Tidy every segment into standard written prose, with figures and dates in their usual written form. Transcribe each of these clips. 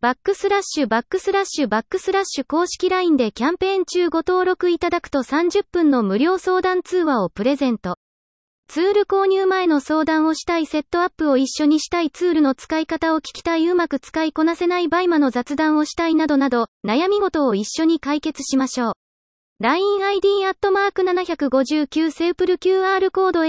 バックスラッシュ公式 LINE でキャンペーン中ご登録いただくと30分の無料相談通話をプレゼント。ツール購入前の相談をしたい、セットアップを一緒にしたい、ツールの使い方を聞きたい、うまく使いこなせない、バイマの雑談をしたいなどなど、悩み事を一緒に解決しましょう。LINE ID @759 セープル QR コード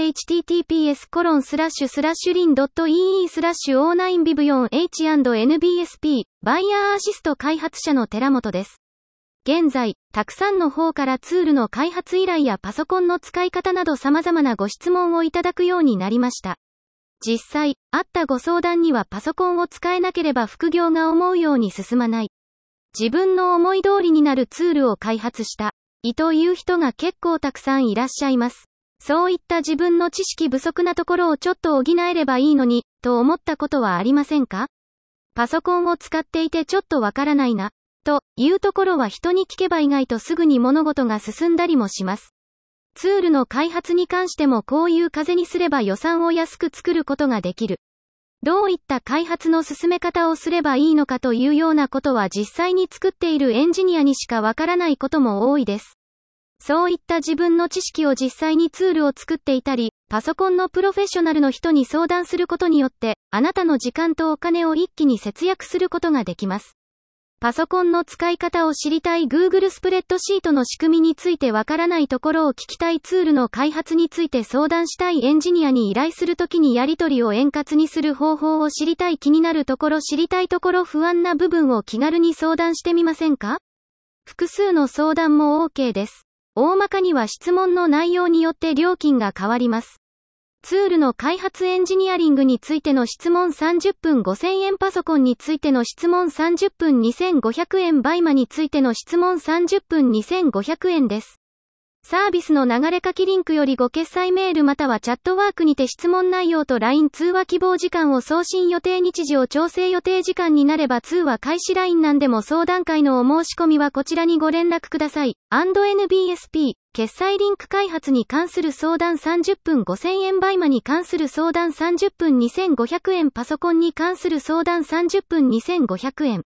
https://lin.ee/09biblion-h&nbsp バイヤーアシスト開発者の寺本です。現在、たくさんの方からツールの開発依頼やパソコンの使い方など様々なご質問をいただくようになりました。実際、あったご相談にはパソコンを使えなければ副業が思うように進まない。自分の思い通りになるツールを開発した。という人が結構たくさんいらっしゃいます。そういった自分の知識不足なところをちょっと補えればいいのに、と思ったことはありませんか？パソコンを使っていてちょっとわからないな、というところは人に聞けば意外とすぐに物事が進んだりもします。ツールの開発に関してもこういう風にすれば予算を安く作ることができる。どういった開発の進め方をすればいいのかというようなことは実際に作っているエンジニアにしかわからないことも多いです。そういった自分の知識を実際にツールを作っていたり、パソコンのプロフェッショナルの人に相談することによって、あなたの時間とお金を一気に節約することができます。パソコンの使い方を知りたい、 Google スプレッドシートの仕組みについてわからないところを聞きたい、ツールの開発について相談したい、エンジニアに依頼するときにやり取りを円滑にする方法を知りたい、気になるところ、知りたいところ、不安な部分を気軽に相談してみませんか？複数の相談も OK です。大まかには質問の内容によって料金が変わります。ツールの開発、エンジニアリングについての質問30分5000円、パソコンについての質問30分2500円、バイマについての質問30分2500円です。サービスの流れ書きリンクよりご決済メールまたはチャットワークにて質問内容と LINE 通話希望時間を送信予定、日時を調整予定時間になれば通話開始、 LINE なんでも相談会のお申し込みはこちらにご連絡ください。&NBSP、決済リンク開発に関する相談30分5000円、バイマに関する相談30分2500円、パソコンに関する相談30分2500円。